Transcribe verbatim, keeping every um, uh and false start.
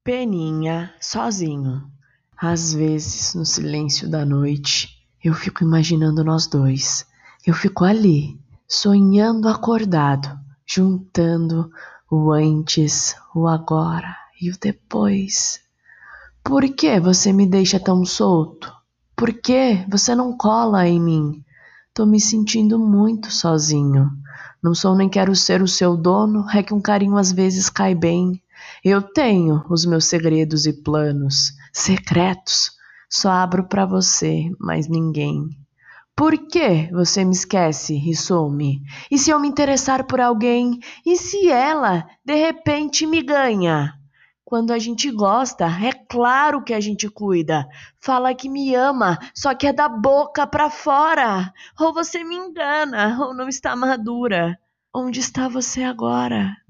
Peninha, sozinho. Às vezes, no silêncio da noite, eu fico imaginando nós dois. Eu fico ali, sonhando acordado, juntando o antes, o agora e o depois. Por que você me deixa tão solto? Por que você não cola em mim? Tô me sentindo muito sozinho. Não sou nem quero ser o seu dono, é que um carinho às vezes cai bem. Eu tenho os meus segredos e planos, secretos. Só abro pra você, mas ninguém. Por que você me esquece e some? E se eu me interessar por alguém? E se ela, de repente, me ganha? Quando a gente gosta, é claro que a gente cuida. Fala que me ama, só que é da boca pra fora. Ou você me engana, ou não está madura. Onde está você agora?